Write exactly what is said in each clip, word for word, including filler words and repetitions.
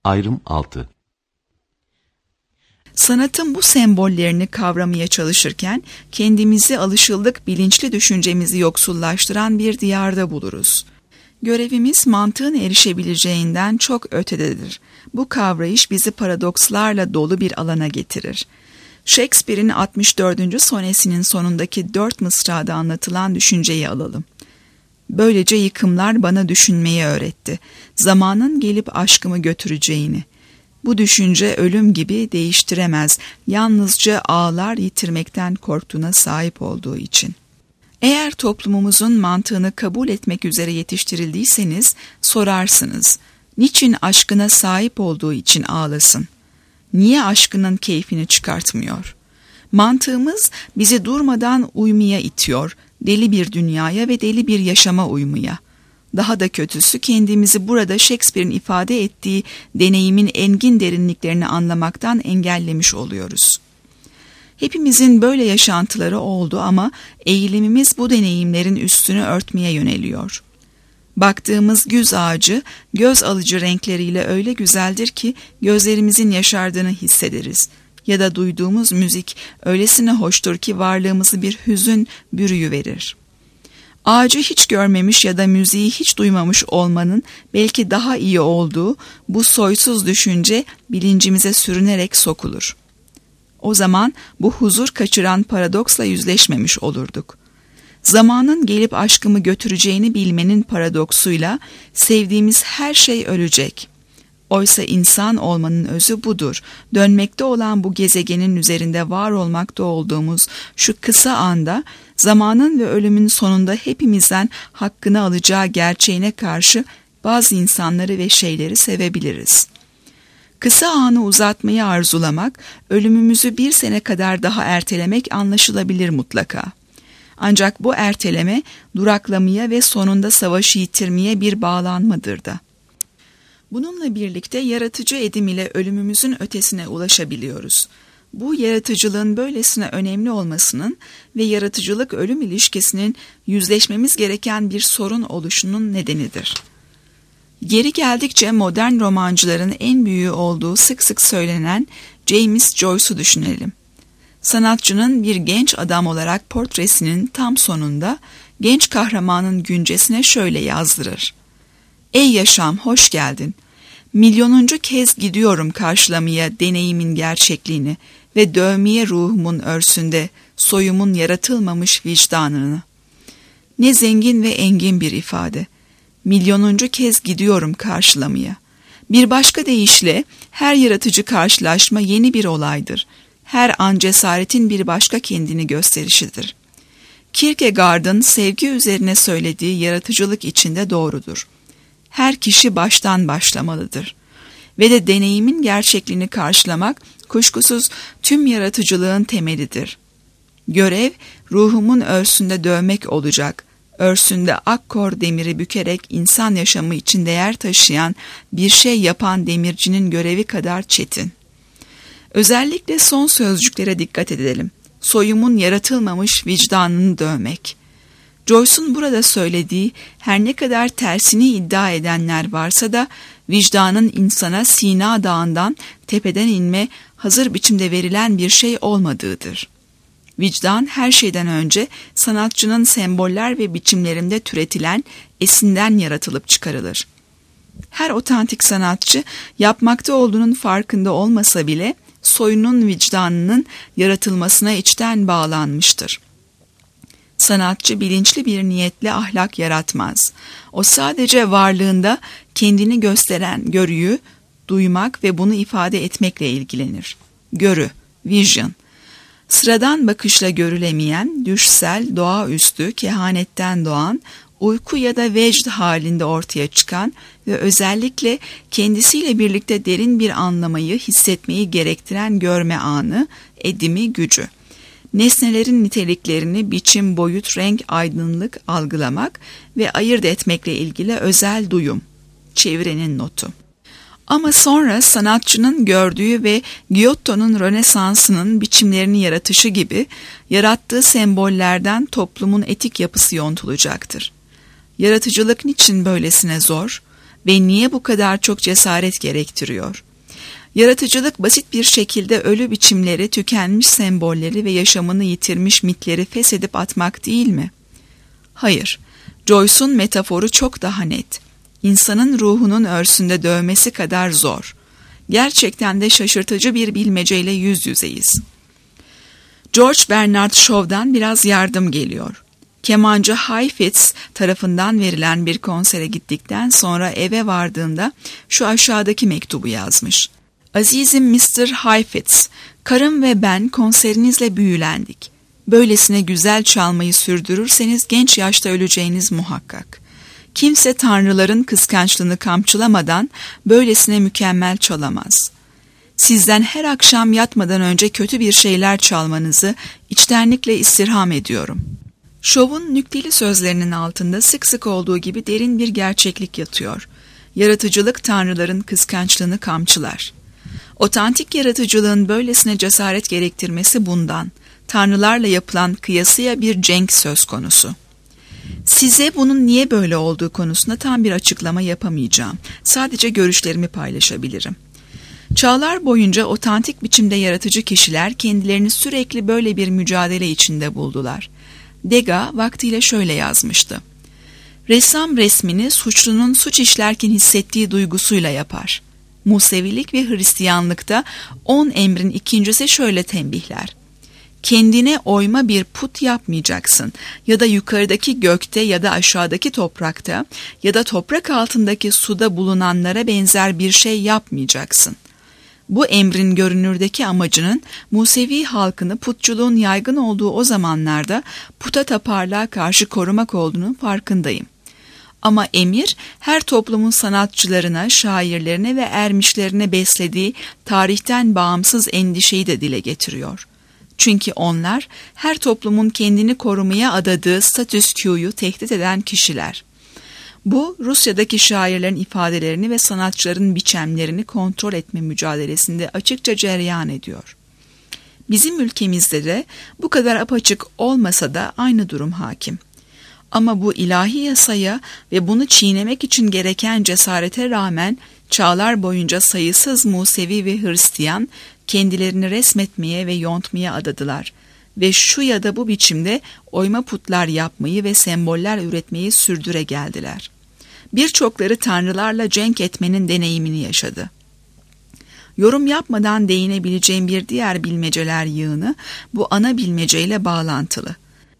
Ayrım altı. Sanatın bu sembollerini kavramaya çalışırken kendimizi alışıldık bilinçli düşüncemizi yoksullaştıran bir diyarda buluruz. Görevimiz mantığın erişebileceğinden çok ötededir. Bu kavrayış bizi paradokslarla dolu bir alana getirir. Shakespeare'in altmış dördüncü sonesinin sonundaki dört mısrada anlatılan düşünceyi alalım. Böylece yıkımlar bana düşünmeyi öğretti. Zamanın gelip aşkımı götüreceğini. Bu düşünce ölüm gibi değiştiremez, yalnızca ağlar yitirmekten korktuğuna sahip olduğu için. Eğer toplumumuzun mantığını kabul etmek üzere yetiştirildiyseniz sorarsınız. Niçin aşkına sahip olduğu için ağlasın? Niye aşkının keyfini çıkartmıyor? Mantığımız bizi durmadan uymaya itiyor, deli bir dünyaya ve deli bir yaşama uymaya. Daha da kötüsü kendimizi burada Shakespeare'in ifade ettiği deneyimin engin derinliklerini anlamaktan engellemiş oluyoruz. Hepimizin böyle yaşantıları oldu ama eğilimimiz bu deneyimlerin üstünü örtmeye yöneliyor. Baktığımız güz ağacı göz alıcı renkleriyle öyle güzeldir ki gözlerimizin yaşardığını hissederiz. Ya da duyduğumuz müzik öylesine hoştur ki varlığımızı bir hüzün bürüyüverir. Ağacı hiç görmemiş ya da müziği hiç duymamış olmanın belki daha iyi olduğu bu soysuz düşünce bilincimize sürünerek sokulur. O zaman bu huzur kaçıran paradoksla yüzleşmemiş olurduk. Zamanın gelip aşkımı götüreceğini bilmenin paradoksuyla sevdiğimiz her şey ölecek. Oysa insan olmanın özü budur. Dönmekte olan bu gezegenin üzerinde var olmakta olduğumuz şu kısa anda zamanın ve ölümün sonunda hepimizden hakkını alacağı gerçeğine karşı bazı insanları ve şeyleri sevebiliriz. Kısa anı uzatmayı arzulamak, ölümümüzü bir sene kadar daha ertelemek anlaşılabilir mutlaka. Ancak bu erteleme duraklamaya ve sonunda savaşı yitirmeye bir bağlanmadır da. Bununla birlikte yaratıcı edim ile ölümümüzün ötesine ulaşabiliyoruz. Bu yaratıcılığın böylesine önemli olmasının ve yaratıcılık ölüm ilişkisinin yüzleşmemiz gereken bir sorun oluşunun nedenidir. Geri geldikçe modern romancıların en büyüğü olduğu sık sık söylenen James Joyce'u düşünelim. Sanatçının bir genç adam olarak portresinin tam sonunda genç kahramanın güncesine şöyle yazdırır. Ey yaşam, hoş geldin. Milyonuncu kez gidiyorum karşılamaya deneyimin gerçekliğini ve dövmeye ruhumun örsünde soyumun yaratılmamış vicdanını. Ne zengin ve engin bir ifade. Milyonuncu kez gidiyorum karşılamaya. Bir başka deyişle her yaratıcı karşılaşma yeni bir olaydır. Her an cesaretin bir başka kendini gösterişidir. Kierkegaard'ın sevgi üzerine söylediği yaratıcılık içinde doğrudur. Her kişi baştan başlamalıdır. Ve de deneyimin gerçekliğini karşılamak kuşkusuz tüm yaratıcılığın temelidir. Görev ruhumun örsünde dövmek olacak. Örsünde akkor demiri bükerek insan yaşamı için değer taşıyan bir şey yapan demircinin görevi kadar çetin. Özellikle son sözcüklere dikkat edelim. Soyumun yaratılmamış vicdanını dövmek. Joyce'un burada söylediği her ne kadar tersini iddia edenler varsa da vicdanın insana Sina Dağı'ndan tepeden inme hazır biçimde verilen bir şey olmadığıdır. Vicdan her şeyden önce sanatçının semboller ve biçimlerinde türetilen esinden yaratılıp çıkarılır. Her otantik sanatçı yapmakta olduğunun farkında olmasa bile soyunun vicdanının yaratılmasına içten bağlanmıştır. Sanatçı bilinçli bir niyetle ahlak yaratmaz. O sadece varlığında kendini gösteren görüyü duymak ve bunu ifade etmekle ilgilenir. Görü, vision. Sıradan bakışla görülemeyen, düşsel, doğaüstü, kehanetten doğan, uyku ya da vecd halinde ortaya çıkan ve özellikle kendisiyle birlikte derin bir anlamayı, hissetmeyi gerektiren görme anı, edimi, gücü. Nesnelerin niteliklerini biçim, boyut, renk, aydınlık algılamak ve ayırt etmekle ilgili özel duyum, çevirenin notu. Ama sonra sanatçının gördüğü ve Giotto'nun Rönesans'ının biçimlerini yaratışı gibi yarattığı sembollerden toplumun etik yapısı yontulacaktır. Yaratıcılık niçin böylesine zor? ve niye bu kadar çok cesaret gerektiriyor? Yaratıcılık basit bir şekilde ölü biçimleri, tükenmiş sembolleri ve yaşamını yitirmiş mitleri feshedip atmak değil mi? Hayır, Joyce'un metaforu çok daha net. İnsanın ruhunun örsünde dövmesi kadar zor. Gerçekten de şaşırtıcı bir bilmeceyle yüz yüzeyiz. George Bernard Shaw'dan biraz yardım geliyor. Kemancı Heifetz tarafından verilen bir konsere gittikten sonra eve vardığında şu aşağıdaki mektubu yazmış. Azizim mister Heifetz, karım ve ben konserinizle büyülendik. Böylesine güzel çalmayı sürdürürseniz genç yaşta öleceğiniz muhakkak. Kimse tanrıların kıskançlığını kamçılamadan böylesine mükemmel çalamaz. Sizden her akşam yatmadan önce kötü bir şeyler çalmanızı içtenlikle istirham ediyorum. Shaw'un nükteli sözlerinin altında sık sık olduğu gibi derin bir gerçeklik yatıyor. Yaratıcılık tanrıların kıskançlığını kamçılar. Otantik yaratıcılığın böylesine cesaret gerektirmesi bundan. Tanrılarla yapılan kıyasıya bir cenk söz konusu. Size bunun niye böyle olduğu konusunda tam bir açıklama yapamayacağım. Sadece görüşlerimi paylaşabilirim. Çağlar boyunca otantik biçimde yaratıcı kişiler kendilerini sürekli böyle bir mücadele içinde buldular. Degas vaktiyle şöyle yazmıştı. Ressam resmini suçlunun suç işlerken hissettiği duygusuyla yapar. Musevilik ve Hristiyanlıkta on emrin ikincisi şöyle tembihler. Kendine oyma bir put yapmayacaksın ya da yukarıdaki gökte ya da aşağıdaki toprakta ya da toprak altındaki suda bulunanlara benzer bir şey yapmayacaksın. Bu emrin görünürdeki amacının Musevi halkını putçuluğun yaygın olduğu o zamanlarda puta taparlığa karşı korumak olduğunun farkındayım. Ama emir her toplumun sanatçılarına, şairlerine ve ermişlerine beslediği tarihten bağımsız endişeyi de dile getiriyor. Çünkü onlar her toplumun kendini korumaya adadığı statüs quo'yu tehdit eden kişiler. Bu Rusya'daki şairlerin ifadelerini ve sanatçıların biçimlerini kontrol etme mücadelesinde açıkça cereyan ediyor. Bizim ülkemizde de bu kadar apaçık olmasa da aynı durum hakim. Ama bu ilahi yasaya ve bunu çiğnemek için gereken cesarete rağmen çağlar boyunca sayısız Musevi ve Hristiyan kendilerini resmetmeye ve yontmaya adadılar ve şu ya da bu biçimde oyma putlar yapmayı ve semboller üretmeyi sürdüre geldiler. Birçokları tanrılarla cenk etmenin deneyimini yaşadı. Yorum yapmadan değinebileceğim bir diğer bilmeceler yığını bu ana bilmeceyle bağlantılı.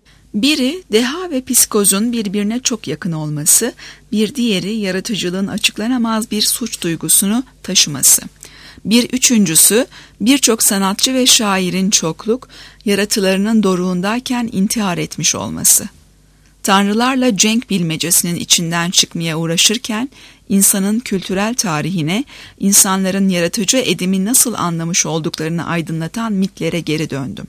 Biri deha ve psikozun birbirine çok yakın olması, bir diğeri yaratıcılığın açıklanamaz bir suç duygusunu taşıması. Bir üçüncüsü birçok sanatçı ve şairin çokluk, yaratılarının doruğundayken intihar etmiş olması. Tanrılarla cenk bilmecesinin içinden çıkmaya uğraşırken, insanın kültürel tarihine, insanların yaratıcı edimi nasıl anlamış olduklarını aydınlatan mitlere geri döndüm.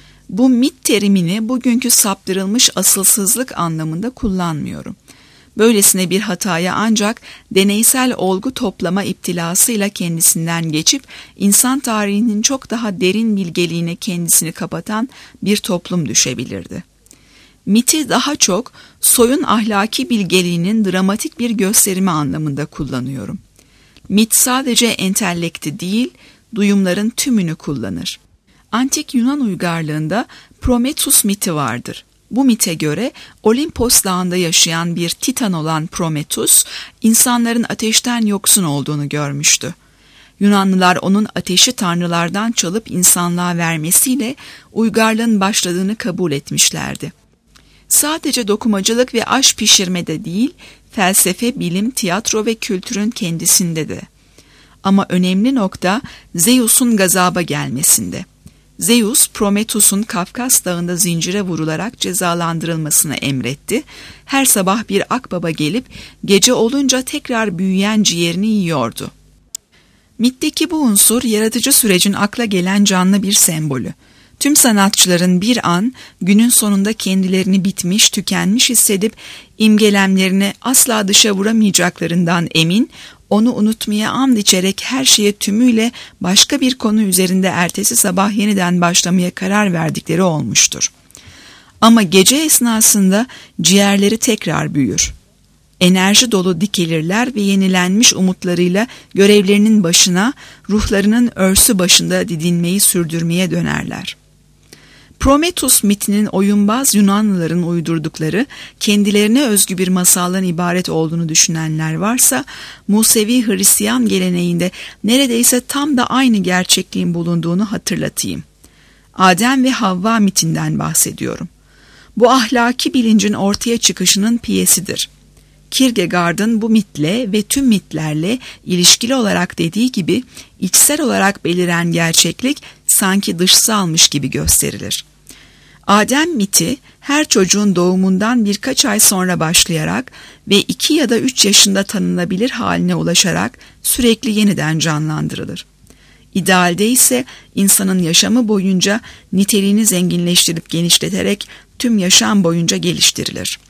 Bu mit terimini bugünkü saptırılmış asılsızlık anlamında kullanmıyorum. Böylesine bir hataya ancak deneysel olgu toplama iptilasıyla kendisinden geçip insan tarihinin çok daha derin bilgeliğine kendisini kapatan bir toplum düşebilirdi. Miti daha çok soyun ahlaki bilgeliğinin dramatik bir gösterimi anlamında kullanıyorum. Mit sadece entellekti değil, duyumların tümünü kullanır. Antik Yunan uygarlığında Prometheus miti vardır. Bu mite göre Olimpos dağında yaşayan bir titan olan Prometheus, insanların ateşten yoksun olduğunu görmüştü. Yunanlılar onun ateşi tanrılardan çalıp insanlığa vermesiyle uygarlığın başladığını kabul etmişlerdi. Sadece dokumacılık ve aş pişirmede değil, felsefe, bilim, tiyatro ve kültürün kendisinde de. Ama önemli nokta Zeus'un gazaba gelmesinde. Zeus, Prometheus'un Kafkas dağında zincire vurularak cezalandırılmasını emretti. Her sabah bir akbaba gelip gece olunca tekrar büyüyen ciğerini yiyordu. Mitteki bu unsur yaratıcı sürecin akla gelen canlı bir sembolü. Tüm sanatçıların bir an günün sonunda kendilerini bitmiş, tükenmiş hissedip imgelemlerini asla dışa vuramayacaklarından emin, onu unutmaya and içerek her şeye tümüyle başka bir konu üzerinde ertesi sabah yeniden başlamaya karar verdikleri olmuştur. Ama gece esnasında ciğerleri tekrar büyür. Enerji dolu dikilirler ve yenilenmiş umutlarıyla görevlerinin başına, ruhlarının örsü başında didinmeyi sürdürmeye dönerler. Prometheus mitinin oyunbaz Yunanlıların uydurdukları, kendilerine özgü bir masaldan ibaret olduğunu düşünenler varsa, Musevi Hristiyan geleneğinde neredeyse tam da aynı gerçekliğin bulunduğunu hatırlatayım. Adem ve Havva mitinden bahsediyorum. Bu ahlaki bilincin ortaya çıkışının piyesidir. Kierkegaard'ın bu mitle ve tüm mitlerle ilişkili olarak dediği gibi içsel olarak beliren gerçeklik sanki dışsalmış gibi gösterilir. Adem miti her çocuğun doğumundan birkaç ay sonra başlayarak ve iki ya da üç yaşında tanınabilir haline ulaşarak sürekli yeniden canlandırılır. İdealde ise insanın yaşamı boyunca niteliğini zenginleştirip genişleterek tüm yaşam boyunca geliştirilir.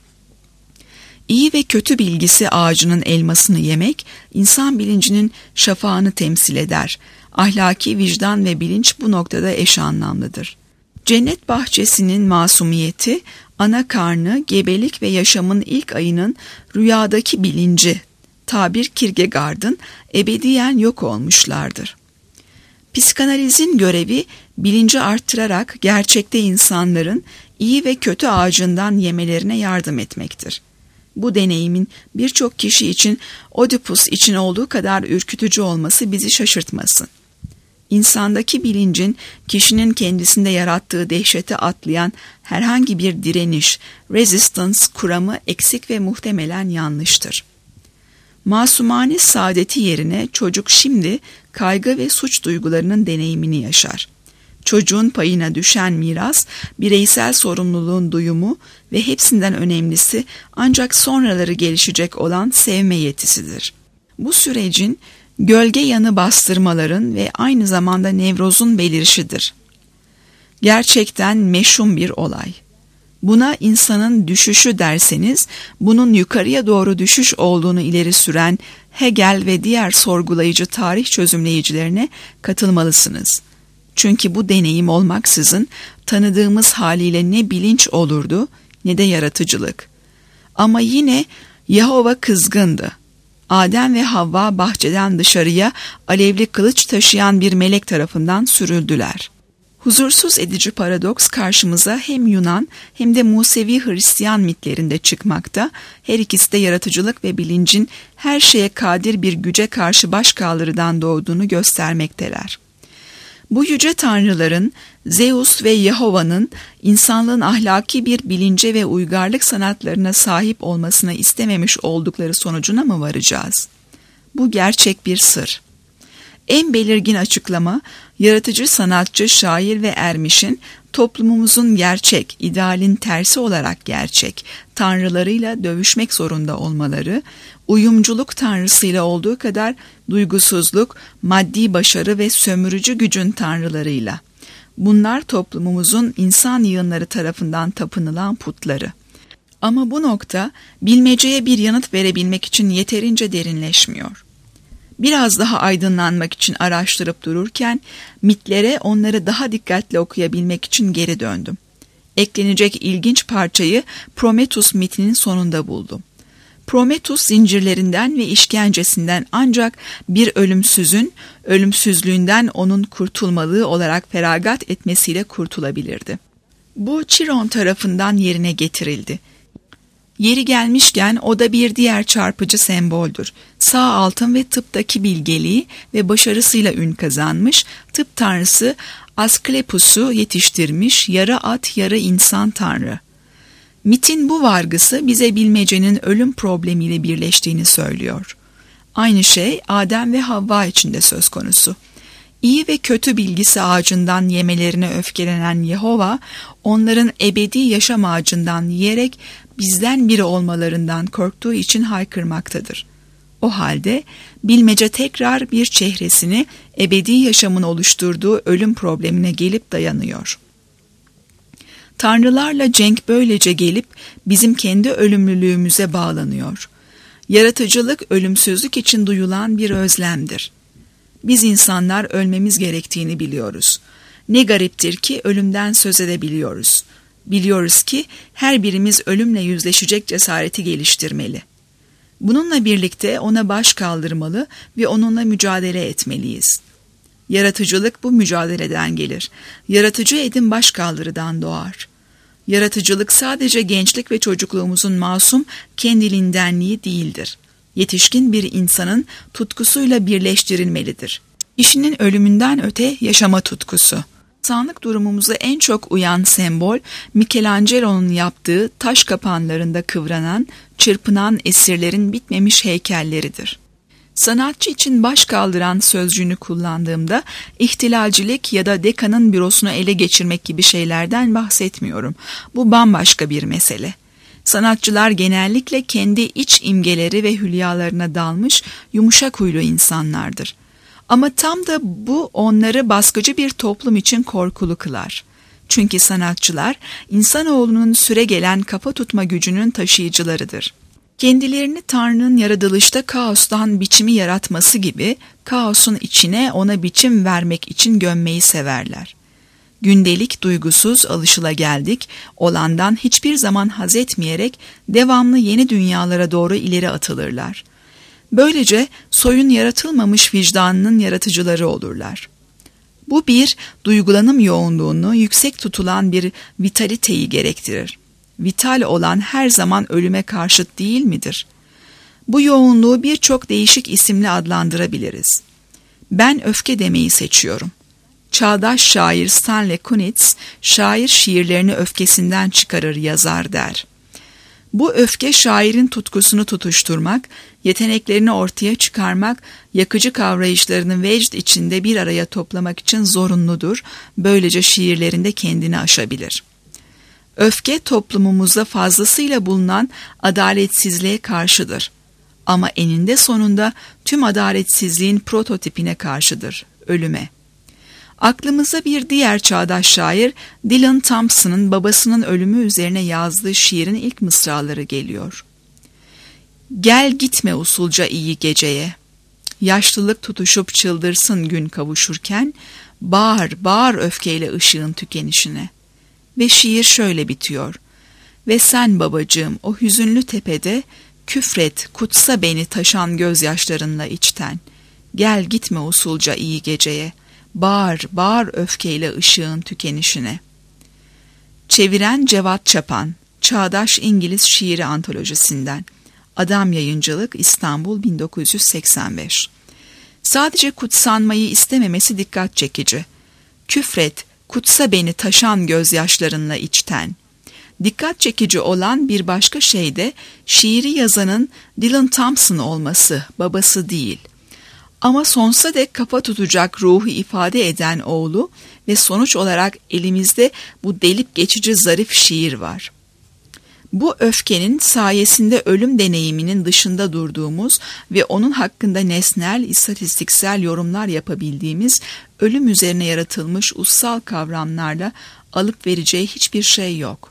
İyi ve kötü bilgisi ağacının elmasını yemek, insan bilincinin şafağını temsil eder. Ahlaki vicdan ve bilinç bu noktada eş anlamlıdır. Cennet bahçesinin masumiyeti, ana karnı, gebelik ve yaşamın ilk ayının rüyadaki bilinci, tabir Kierkegaard'ın ebediyen yok olmuşlardır. Psikanalizin görevi bilinci arttırarak gerçekte insanların iyi ve kötü ağacından yemelerine yardım etmektir. Bu deneyimin birçok kişi için Oedipus için olduğu kadar ürkütücü olması bizi şaşırtmasın. İnsandaki bilincin kişinin kendisinde yarattığı dehşete atlayan herhangi bir direniş, resistance kuramı eksik ve muhtemelen yanlıştır. Masumane saadeti yerine çocuk şimdi kaygı ve suç duygularının deneyimini yaşar. Çocuğun payına düşen miras, bireysel sorumluluğun duyumu ve hepsinden önemlisi ancak sonraları gelişecek olan sevme yetisidir. Bu sürecin gölge yanı bastırmaların ve aynı zamanda nevrozun belirişidir. Gerçekten meşhum bir olay. Buna insanın düşüşü derseniz, bunun yukarıya doğru düşüş olduğunu ileri süren Hegel ve diğer sorgulayıcı tarih çözümleyicilerine katılmalısınız. Çünkü bu deneyim olmaksızın tanıdığımız haliyle ne bilinç olurdu ne de yaratıcılık. Ama yine Yahova kızgındı. Adem ve Havva bahçeden dışarıya alevli kılıç taşıyan bir melek tarafından sürüldüler. Huzursuz edici paradoks karşımıza hem Yunan hem de Musevi Hristiyan mitlerinde çıkmakta, her ikisi de yaratıcılık ve bilincin her şeye kadir bir güce karşı başkaldırıdan doğduğunu göstermekteler. Bu yüce tanrıların, Zeus ve Yahova'nın insanlığın ahlaki bir bilince ve uygarlık sanatlarına sahip olmasını istememiş oldukları sonucuna mı varacağız? Bu gerçek bir sır. En belirgin açıklama, yaratıcı sanatçı, şair ve ermişin toplumumuzun gerçek, idealin tersi olarak gerçek, tanrılarıyla dövüşmek zorunda olmaları, uyumculuk tanrısıyla olduğu kadar duygusuzluk, maddi başarı ve sömürücü gücün tanrılarıyla. Bunlar toplumumuzun insan yığınları tarafından tapınılan putları. Ama bu nokta bilmeceye bir yanıt verebilmek için yeterince derinleşmiyor. Biraz daha aydınlanmak için araştırıp dururken mitlere onları daha dikkatli okuyabilmek için geri döndüm. Eklenecek ilginç parçayı Prometheus mitinin sonunda buldum. Prometheus zincirlerinden ve işkencesinden ancak bir ölümsüzün, ölümsüzlüğünden onun kurtulmalığı olarak feragat etmesiyle kurtulabilirdi. Bu Chiron tarafından yerine getirildi. Yeri gelmişken o da bir diğer çarpıcı semboldür. Sağ altın ve tıptaki bilgeliği ve başarısıyla ün kazanmış, tıp tanrısı Asklepus'u yetiştirmiş yarı at yarı insan tanrı. Mitin bu vargısı bize bilmecenin ölüm problemiyle birleştiğini söylüyor. Aynı şey Adem ve Havva için de söz konusu. İyi ve kötü bilgisi ağacından yemelerine öfkelenen Yehova, onların ebedi yaşam ağacından yiyerek bizden biri olmalarından korktuğu için haykırmaktadır. O halde bilmece tekrar bir çehresini ebedi yaşamın oluşturduğu ölüm problemine gelip dayanıyor. Tanrılarla cenk böylece gelip bizim kendi ölümlülüğümüze bağlanıyor. Yaratıcılık ölümsüzlük için duyulan bir özlemdir. Biz insanlar ölmemiz gerektiğini biliyoruz. Ne gariptir ki ölümden söz edebiliyoruz. Biliyoruz ki her birimiz ölümle yüzleşecek cesareti geliştirmeli. Bununla birlikte ona baş kaldırmalı ve onunla mücadele etmeliyiz. Yaratıcılık bu mücadeleden gelir. Yaratıcı edim başkaldırıdan doğar. Yaratıcılık sadece gençlik ve çocukluğumuzun masum kendiliğindenliği değildir. Yetişkin bir insanın tutkusuyla birleştirilmelidir. Kişinin ölümünden öte yaşama tutkusu. İnsanlık durumumuza en çok uyan sembol, Michelangelo'nun yaptığı taş kapanlarında kıvranan, çırpınan esirlerin bitmemiş heykelleridir. Sanatçı için baş kaldıran sözcüğünü kullandığımda ihtilalcilik ya da dekanın bürosunu ele geçirmek gibi şeylerden bahsetmiyorum. Bu bambaşka bir mesele. Sanatçılar genellikle kendi iç imgeleri ve hülyalarına dalmış yumuşak huylu insanlardır. Ama tam da bu onları baskıcı bir toplum için korkulu kılar. Çünkü sanatçılar insanoğlunun süregelen kafa tutma gücünün taşıyıcılarıdır. Kendilerini Tanrı'nın yaratılışta kaostan biçimi yaratması gibi kaosun içine ona biçim vermek için gömmeyi severler. Gündelik duygusuz alışılageldik, olandan hiçbir zaman haz etmeyerek devamlı yeni dünyalara doğru ileri atılırlar. Böylece soyun yaratılmamış vicdanının yaratıcıları olurlar. Bu bir duygulanım yoğunluğunu yüksek tutulan bir vitaliteyi gerektirir. Vital olan her zaman ölüme karşıt değil midir? Bu yoğunluğu birçok değişik isimle adlandırabiliriz. Ben öfke demeyi seçiyorum. Çağdaş şair Stanley Kunitz, şair şiirlerini öfkesinden çıkarır yazar der. Bu öfke şairin tutkusunu tutuşturmak, yeteneklerini ortaya çıkarmak, yakıcı kavrayışlarını vecd içinde bir araya toplamak için zorunludur, böylece şiirlerinde kendini aşabilir. Öfke toplumumuzda fazlasıyla bulunan adaletsizliğe karşıdır. Ama eninde sonunda tüm adaletsizliğin prototipine karşıdır, ölüme. Aklımıza bir diğer çağdaş şair Dylan Thompson'ın babasının ölümü üzerine yazdığı şiirin ilk mısraları geliyor. Gel gitme usulca iyi geceye, yaşlılık tutuşup çıldırsın gün kavuşurken, bağır bağır öfkeyle ışığın tükenişine. Ve şiir şöyle bitiyor. Ve sen babacığım o hüzünlü tepede, küfret kutsa beni taşan gözyaşlarınla içten. Gel gitme usulca iyi geceye, bağır bağır öfkeyle ışığın tükenişine. Çeviren Cevat Çapan, Çağdaş İngiliz Şiiri Antolojisinden. Adam Yayıncılık, İstanbul bin dokuz yüz seksen beş. Sadece kutsanmayı istememesi dikkat çekici. Küfret, kutsa beni taşan gözyaşlarınla içten. Dikkat çekici olan bir başka şey de şiiri yazanın Dylan Thompson olması, babası değil. Ama sonsuza dek kafa tutacak ruhu ifade eden oğlu ve sonuç olarak elimizde bu delip geçici zarif şiir var. Bu öfkenin sayesinde ölüm deneyiminin dışında durduğumuz ve onun hakkında nesnel, istatistiksel yorumlar yapabildiğimiz ölüm üzerine yaratılmış ussal kavramlarla alıp vereceği hiçbir şey yok.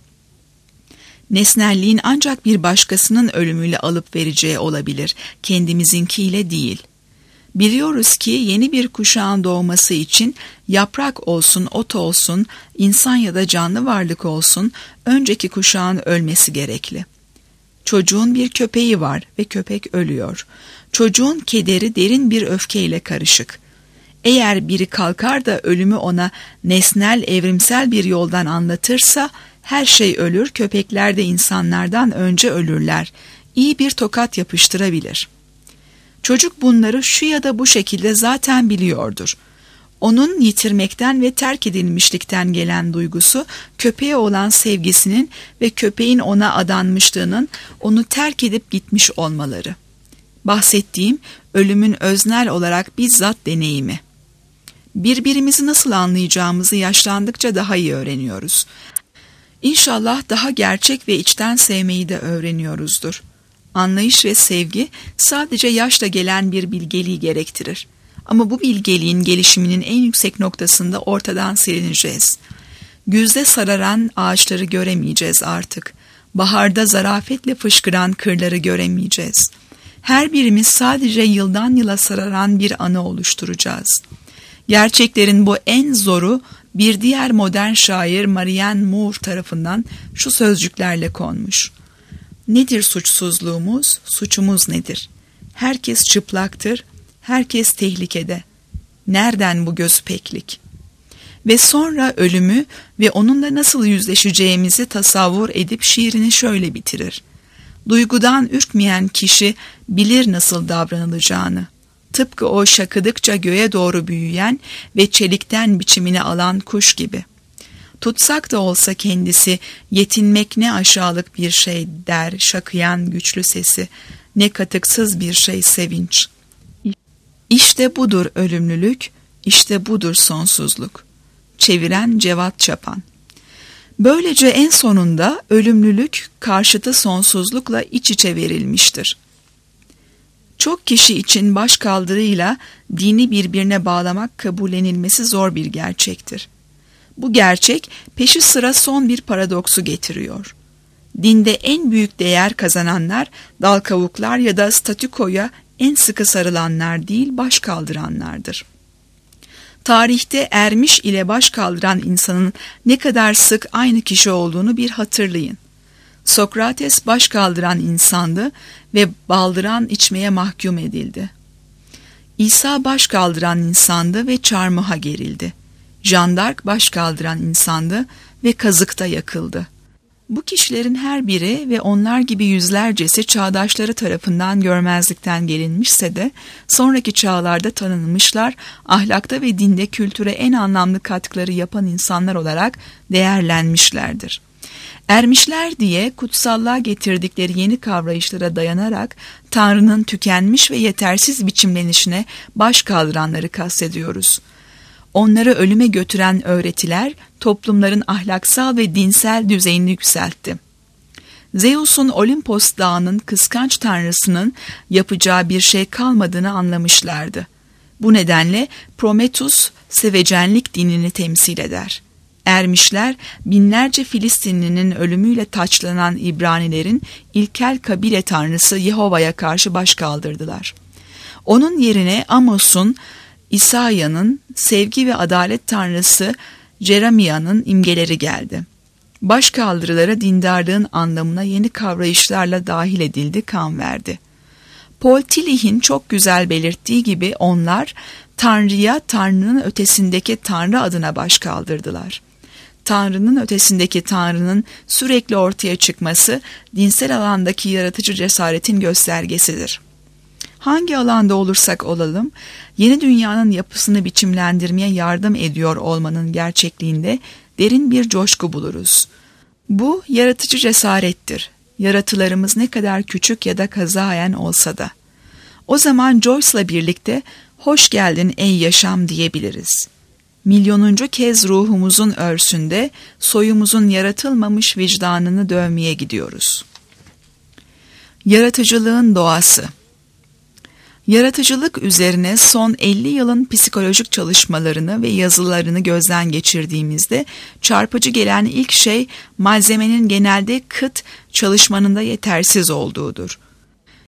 Nesnelliğin ancak bir başkasının ölümüyle alıp vereceği olabilir, kendimizinkiyle değil. Biliyoruz ki yeni bir kuşağın doğması için yaprak olsun, ot olsun, insan ya da canlı varlık olsun, önceki kuşağın ölmesi gerekli. Çocuğun bir köpeği var ve köpek ölüyor. Çocuğun kederi derin bir öfkeyle karışık. Eğer biri kalkar da ölümü ona nesnel, evrimsel bir yoldan anlatırsa, her şey ölür, köpekler de insanlardan önce ölürler. İyi bir tokat yapıştırabilir. Çocuk bunları şu ya da bu şekilde zaten biliyordur. Onun yitirmekten ve terk edilmişlikten gelen duygusu, köpeğe olan sevgisinin ve köpeğin ona adanmışlığının onu terk edip gitmiş olmaları. Bahsettiğim ölümün öznel olarak bizzat deneyimi. Birbirimizi nasıl anlayacağımızı yaşlandıkça daha iyi öğreniyoruz. İnşallah daha gerçek ve içten sevmeyi de öğreniyoruzdur. Anlayış ve sevgi sadece yaşla gelen bir bilgeliği gerektirir. Ama bu bilgeliğin gelişiminin en yüksek noktasında ortadan silineceğiz. Güzde sararan ağaçları göremeyeceğiz artık. Baharda zarafetle fışkıran kırları göremeyeceğiz. Her birimiz sadece yıldan yıla sararan bir anı oluşturacağız. Gerçeklerin bu en zoru bir diğer modern şair Marianne Moore tarafından şu sözcüklerle konmuş. Nedir suçsuzluğumuz, suçumuz nedir? Herkes çıplaktır, herkes tehlikede. Nereden bu göz peklik? Ve sonra ölümü ve onunla nasıl yüzleşeceğimizi tasavvur edip şiirini şöyle bitirir. Duygudan ürkmeyen kişi bilir nasıl davranılacağını. Tıpkı o şakıdıkça göğe doğru büyüyen ve çelikten biçimini alan kuş gibi. Tutsak da olsa kendisi, yetinmek ne aşağılık bir şey der şakıyan güçlü sesi, ne katıksız bir şey sevinç. İşte budur ölümlülük, işte budur sonsuzluk. Çeviren Cevat Çapan. Böylece en sonunda ölümlülük karşıtı sonsuzlukla iç içe verilmiştir. Çok kişi için başkaldırıyla dini birbirine bağlamak kabullenilmesi zor bir gerçektir. Bu gerçek peşi sıra son bir paradoksu getiriyor. Dinde en büyük değer kazananlar dal kavuklar ya da statükoya en sıkı sarılanlar değil, baş kaldıranlardır. Tarihte ermiş ile baş kaldıran insanın ne kadar sık aynı kişi olduğunu bir hatırlayın. Sokrates baş kaldıran insandı ve baldıran içmeye mahkum edildi. İsa baş kaldıran insandı ve çarmıha gerildi. Jeanne d'Arc baş kaldıran insandı ve kazıkta yakıldı. Bu kişilerin her biri ve onlar gibi yüzlercesi çağdaşları tarafından görmezlikten gelinmişse de sonraki çağlarda tanınmışlar, ahlakta ve dinde kültüre en anlamlı katkıları yapan insanlar olarak değerlenmişlerdir. Ermişler diye kutsallığa getirdikleri yeni kavrayışlara dayanarak Tanrı'nın tükenmiş ve yetersiz biçimlenişine baş kaldıranları kastediyoruz. Onları ölüme götüren öğretiler toplumların ahlaksal ve dinsel düzeyini yükseltti. Zeus'un Olimpos dağının kıskanç tanrısının yapacağı bir şey kalmadığını anlamışlardı. Bu nedenle Prometheus sevecenlik dinini temsil eder. Ermişler binlerce Filistinlinin ölümüyle taçlanan İbranilerin ilkel kabile tanrısı Yehova'ya karşı baş kaldırdılar. Onun yerine Amos'un, İsaiah'nın, sevgi ve adalet tanrısı Jeremiah'nın imgeleri geldi. Başkaldırılara dindarlığın anlamına yeni kavrayışlarla dahil edildi, kan verdi. Paul Tillich'in çok güzel belirttiği gibi onlar Tanrı'ya Tanrı'nın ötesindeki Tanrı adına baş kaldırdılar. Tanrı'nın ötesindeki Tanrı'nın sürekli ortaya çıkması dinsel alandaki yaratıcı cesaretin göstergesidir. Hangi alanda olursak olalım, yeni dünyanın yapısını biçimlendirmeye yardım ediyor olmanın gerçekliğinde derin bir coşku buluruz. Bu yaratıcı cesarettir. Yaratılarımız ne kadar küçük ya da kazayen olsa da. O zaman Joyce'la birlikte hoş geldin ey yaşam diyebiliriz. Milyonuncu kez ruhumuzun örsünde soyumuzun yaratılmamış vicdanını dövmeye gidiyoruz. Yaratıcılığın doğası. Yaratıcılık üzerine son elli yılın psikolojik çalışmalarını ve yazılarını gözden geçirdiğimizde çarpıcı gelen ilk şey malzemenin genelde kıt, çalışmanın da yetersiz olduğudur.